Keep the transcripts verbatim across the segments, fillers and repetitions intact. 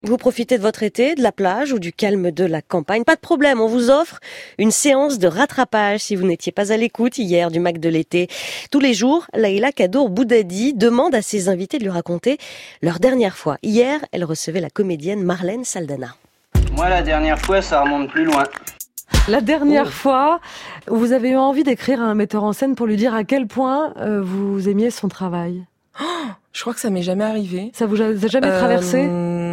Vous profitez de votre été, de la plage ou du calme de la campagne. Pas de problème, on vous offre une séance de rattrapage si vous n'étiez pas à l'écoute hier du Mac de l'été. Tous les jours, Laïla Kadour Boudadi demande à ses invités de lui raconter leur dernière fois. Hier, elle recevait la comédienne Marlène Saldana. Moi, la dernière fois, ça remonte plus loin. La dernière Oh. fois, vous avez eu envie d'écrire à un metteur en scène pour lui dire à quel point euh, vous aimiez son travail. Je crois que ça m'est jamais arrivé. Ça vous a jamais Euh, traversé?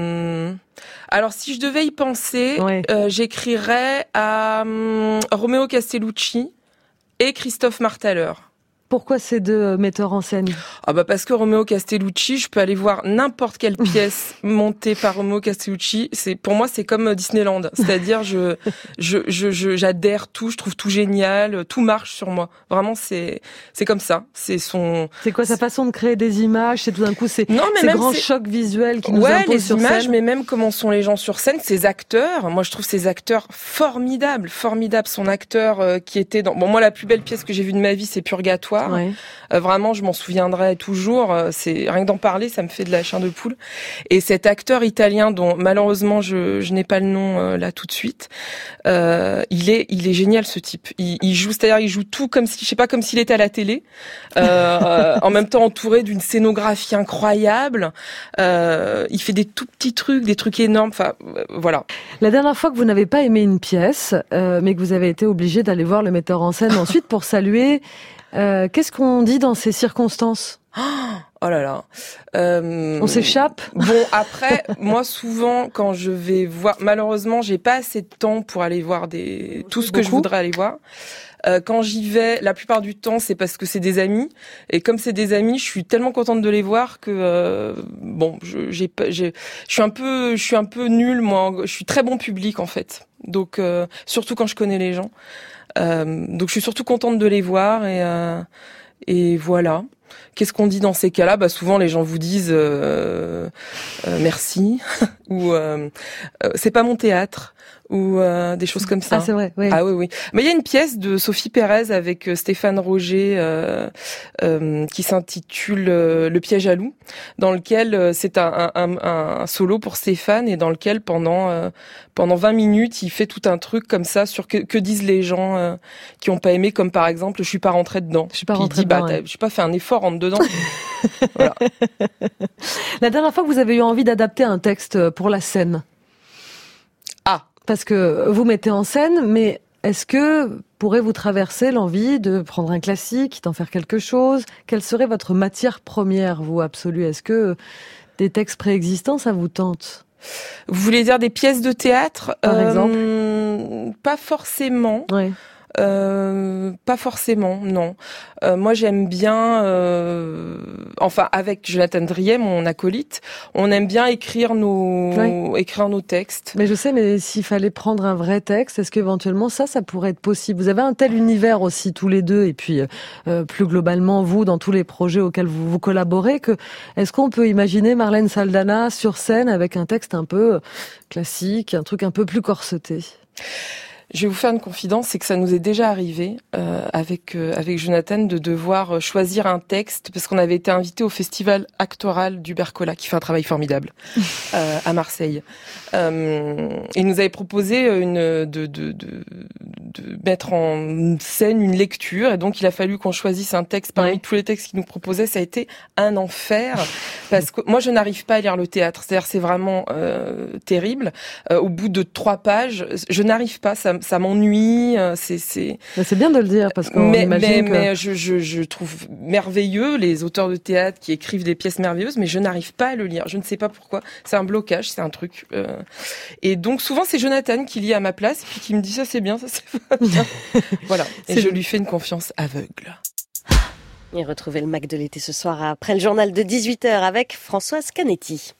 Alors, si je devais y penser, Ouais. euh, j'écrirais à hum, Romeo Castellucci et Christophe Marthaler. Pourquoi ces deux metteurs en scène? Ah bah parce que Romeo Castellucci, je peux aller voir n'importe quelle pièce montée par Romeo Castellucci. C'est pour moi c'est comme Disneyland, c'est-à-dire je je je je- j'adhère tout, je trouve tout génial, tout marche sur moi. Vraiment c'est c'est comme ça. C'est son C'est quoi sa façon de créer des images? C'est tout d'un coup ces, non mais ces même grands c'est- chocs visuels qui nous ouais, imposent les sur images, scène. mais même comment sont les gens sur scène, ces acteurs. Moi, je trouve ces acteurs formidables, formidables. Son acteur euh, qui était dans. Bon, moi, la plus belle pièce que j'ai vue de ma vie, c'est Purgatoire. Ouais. Euh, vraiment, je m'en souviendrai toujours. Euh, c'est rien que d'en parler, ça me fait de la chair de poule. Et cet acteur italien, dont malheureusement je, je n'ai pas le nom euh, là tout de suite, euh, il est, il est génial ce type. Il, il joue, c'est-à-dire, il joue tout comme si, je sais pas, comme s'il était à la télé, euh, euh, en même temps entouré d'une scénographie incroyable. Euh, il fait des tout petits trucs, des trucs énormes. Enfin, euh, voilà. La dernière fois que vous n'avez pas aimé une pièce, euh, mais que vous avez été obligé d'aller voir le metteur en scène ensuite pour saluer, euh, qu'est-ce qu'on dit dans ces circonstances? Oh là là. Euh, On s'échappe? Bon, après, moi, souvent, quand je vais voir, malheureusement, j'ai pas assez de temps pour aller voir des, tout ce que je Beaucoup. voudrais aller voir. Euh, quand j'y vais, la plupart du temps, c'est parce que c'est des amis. Et comme c'est des amis, je suis tellement contente de les voir que, euh, bon, je, j'ai, pas- j'ai, je suis un peu, je suis un peu nulle, moi. Je suis très bon public, en fait. Donc, euh, surtout quand je connais les gens. Euh, donc, je suis surtout contente de les voir et, euh, et voilà. Qu'est-ce qu'on dit dans ces cas-là? Bah souvent les gens vous disent euh, euh, merci ou euh, euh, c'est pas mon théâtre ou euh, des choses comme ça. Ah, c'est vrai, oui. Ah oui oui. Mais il y a une pièce de Sophie Pérez avec euh, Stéphane Roger euh, euh, qui s'intitule euh, Le piège à loup, dans lequel euh, c'est un, un, un, un solo pour Stéphane et dans lequel pendant euh, pendant vingt minutes il fait tout un truc comme ça sur que, que disent les gens euh, qui ont pas aimé, comme par exemple je suis pas rentrée dedans. Je suis pas Puis il rentrée dit, bah, dedans, ouais. t'as- j'ai pas fait un effort, rentre dedans. Voilà. La dernière fois que vous avez eu envie d'adapter un texte pour la scène? Ah. Parce que vous mettez en scène, mais est-ce que pourrait vous traverser l'envie de prendre un classique, d'en faire quelque chose? Quelle serait votre matière première, vous, absolue? Est-ce que des textes préexistants, ça vous tente? Vous voulez dire des pièces de théâtre? Par exemple. Pas forcément. Ouais. Euh, pas forcément, non. Euh, moi, j'aime bien, euh, enfin, avec Jonathan Driet, mon acolyte, on aime bien écrire nos, Ouais. écrire nos textes. Mais je sais, mais s'il fallait prendre un vrai texte, est-ce qu'éventuellement ça, ça pourrait être possible? Vous avez un tel univers aussi tous les deux, et puis euh, plus globalement vous dans tous les projets auxquels vous, vous collaborez, que est-ce qu'on peut imaginer Marlène Saldana sur scène avec un texte un peu classique, un truc un peu plus corseté? Je vais vous faire une confidence, c'est que ça nous est déjà arrivé euh, avec euh, avec Jonathan de devoir choisir un texte parce qu'on avait été invité au festival actoral du Bercola qui fait un travail formidable euh, à Marseille. Euh, il nous avait proposé une de, de de de mettre en scène une lecture et donc il a fallu qu'on choisisse un texte parmi Ouais. tous les textes qu'il nous proposait. Ça a été un enfer parce que moi je n'arrive pas à lire le théâtre, c'est-à-dire c'est vraiment euh, terrible. Euh, au bout de trois pages, je n'arrive pas, ça ça m'ennuie, euh, c'est c'est Mais c'est bien de le dire parce qu'on mais imagine mais que... mais je je je trouve merveilleux les auteurs de théâtre qui écrivent des pièces merveilleuses, mais je n'arrive pas à le lire. Je ne sais pas pourquoi. C'est un blocage, c'est un truc. Euh... Et donc souvent c'est Jonathan qui lit à ma place puis qui me dit ça c'est bien, ça c'est pas bien. Voilà. Et C'est- je lui fais une confiance aveugle. Et retrouvez le Mac de l'été ce soir après le journal de dix-huit heures avec Françoise Canetti.